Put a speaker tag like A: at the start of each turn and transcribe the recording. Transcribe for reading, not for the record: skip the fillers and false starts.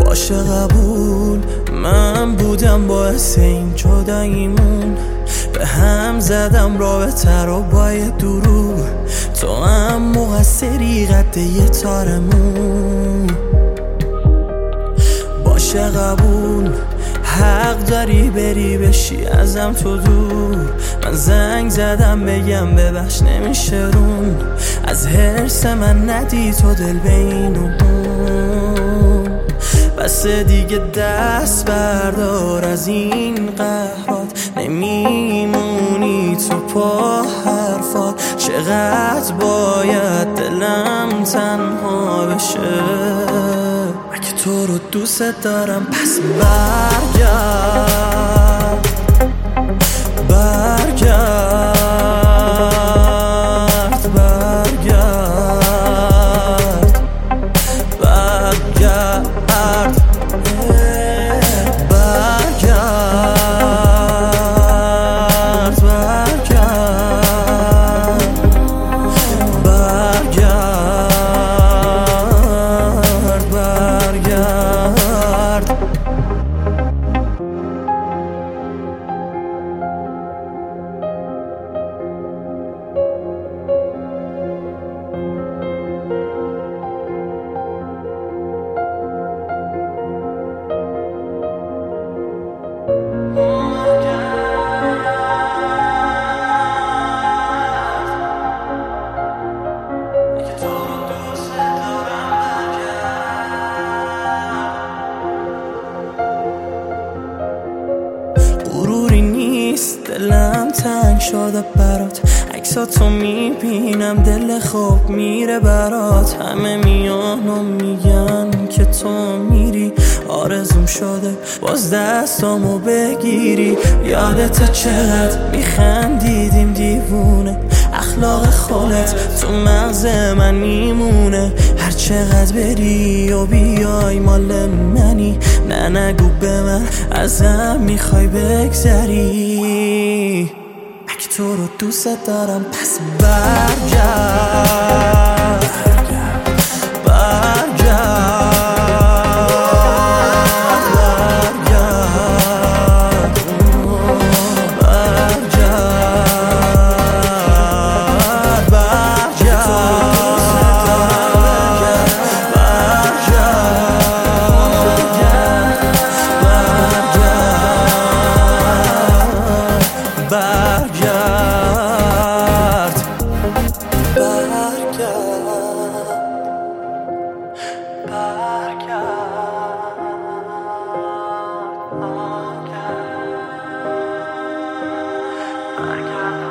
A: باشه قبول، من بودم باعث این جداییمون. به هم زدم رابطه رو با یه دروغ، تو هم مقصری قد یه تارمون. باشه قبول، حق داری بری بشی ازم تو دور. من زنگ زدم بگم ببخش نمیشه رون، از حرص من ندی تو دل به این و اون. بس دیگه دست بردار از این قهرات، نمیمونی تو پا حرفات. چقدر باید دلم تنها بشه، اگه تو رو دوست دارم پس برگرد، برگرد، برگرد، برگرد، غروری نیست دلم تنگ شده برات، عکساتو میبینم دل خوب میره برات. همه میان و میگن که تو میری، آرزوم شده باز دستامو بگیری. یادت چقدر میخندیدیم دیوونه، اخلاق خودت تو مغز من میمونه. هر چقدر بری و بیای مال منی، نه نگو به من ازم میخوای بگذری. اگه تو رو دوست دارم پس برگرد، برگرد.